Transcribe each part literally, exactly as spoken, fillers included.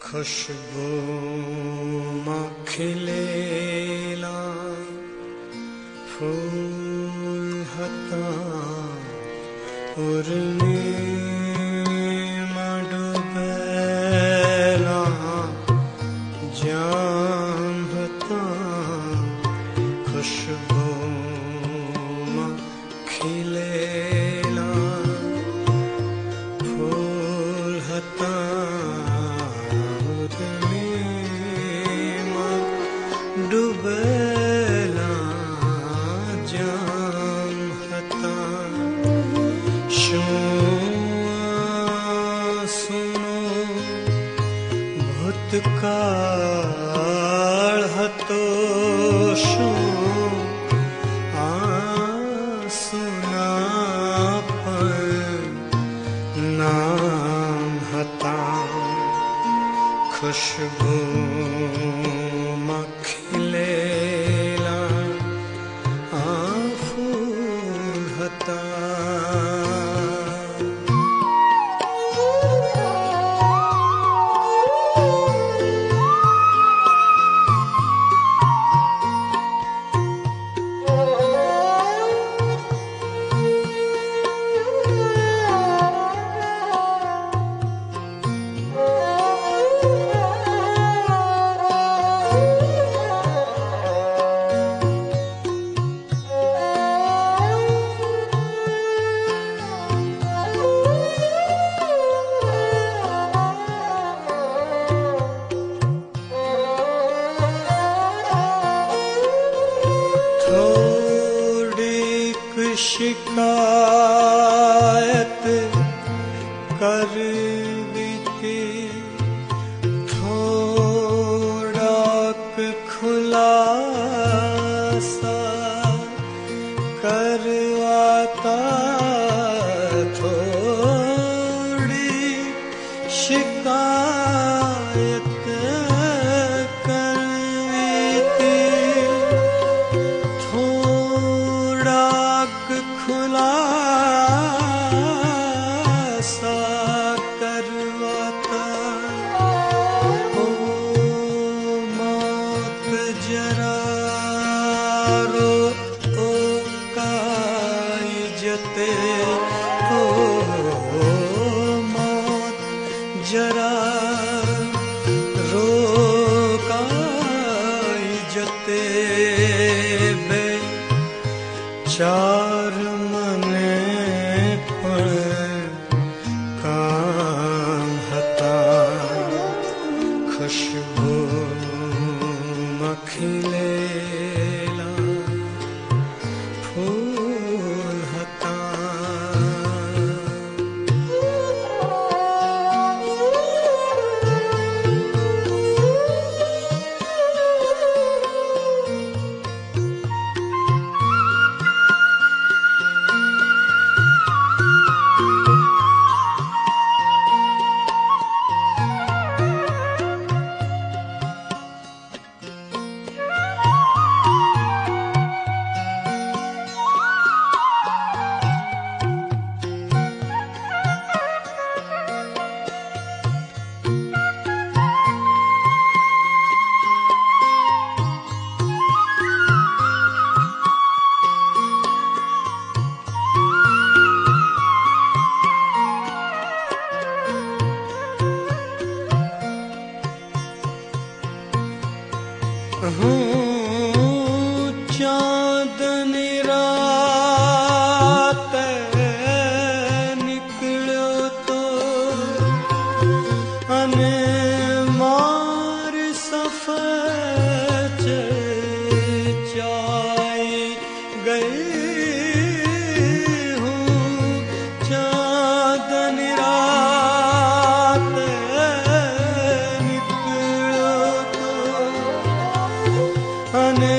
खुशबू मां खिलेला फूल हता उर्मी डुबेला जाम हता खुशबू मां खिलेला फूल हता डुबेला जाम हता सुनो भूतकाळ हतो शू आसुना नाम हता खुशबू खिलेला आ फूल हता शिकायत कर बीती थोड़ा खुलासा करवाता थोड़ी शिकायत कर बीती थोड़ा खुलासा करवाता ओ मौत जरा रो ओ काइजते ओ मौत जरा रो काइजते बे चार मने पण काम हता खुशबू मां खिलेला फूल हता चांदनी रात निकलो तो अने मार सफर चाय गई हूँ चांदनी रात निकलो तो अने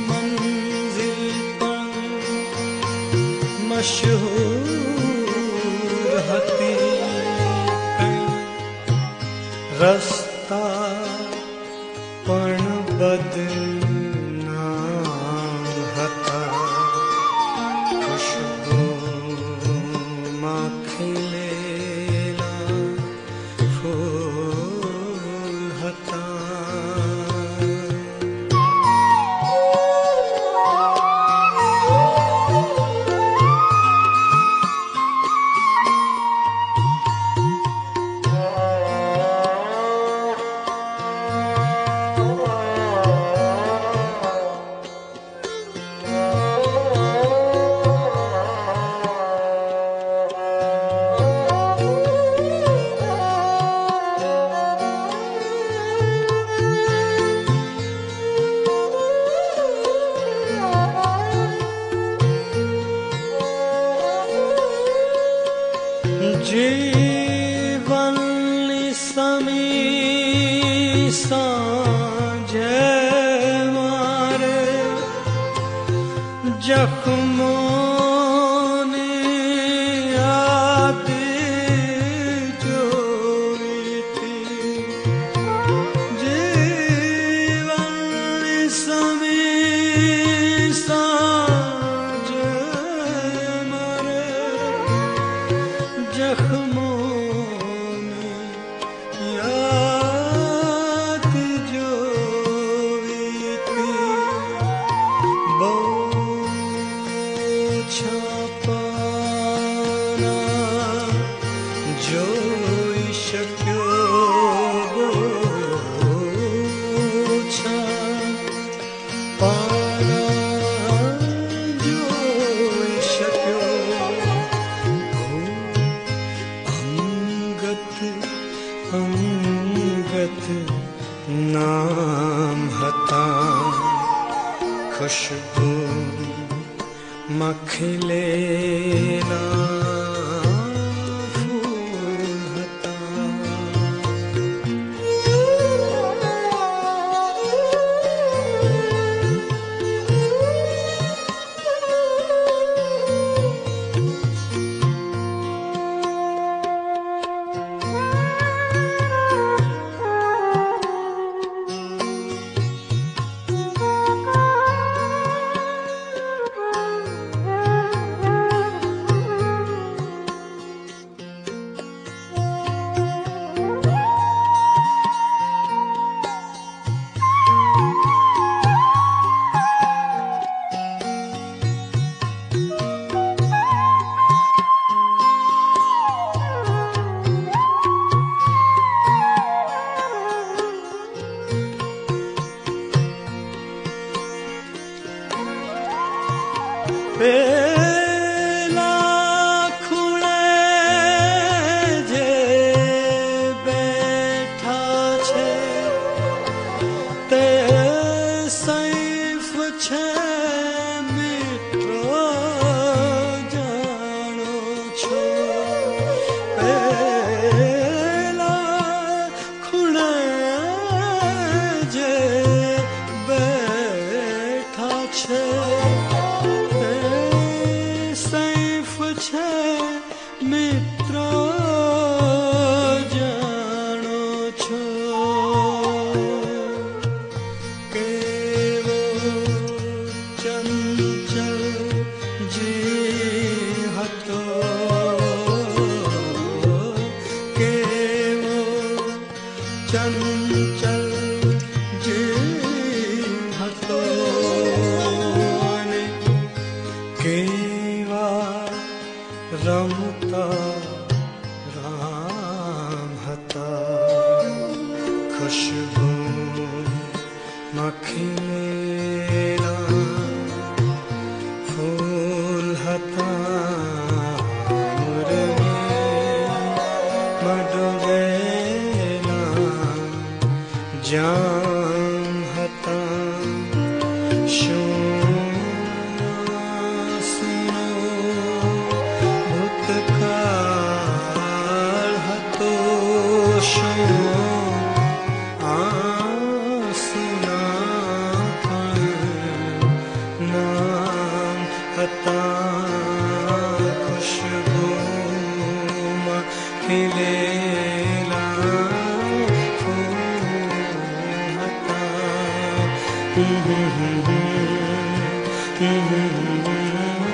मशहूर નામ હતા ખુશ્બુમાં ખીલેલા ફૂલ હતા. જીવનની સમી સાંજે મારે જખમોની યાદ જોઈતી. જીવનની સમી સાંજે મારે જખમોની યાદ જોઈતી. બહુ છાપાના જોઈ શક્યો, બહુ છાપાના જોઈ શક્યો. અંગત નામ હતા ખુશ્બુમાં ખીલેલા ફૂલ હતા. પેલા ખૂણે જે બેઠા છે તે સૈફ છે મિત્રો જાણો છો. પેલા ખૂણે જે બેઠા છે મિત્રો જાણો છો. કેવો ચંચલ જી હતો, કેવો ચંચલ જી હતો. કેવા રમતા રામ હતા ખુશ્બુમાં ખીલેલા ફૂલ હતા. મુરલીમાં ડૂબેલા જામ હતા. શું ભૂતકાળ હતો, શું આંસુના પણ નામ હતા ખુશ્બુમાં ખીલેલા ફૂલ હતા. हम्म हम्म हम्म हम्म हम्म हम्म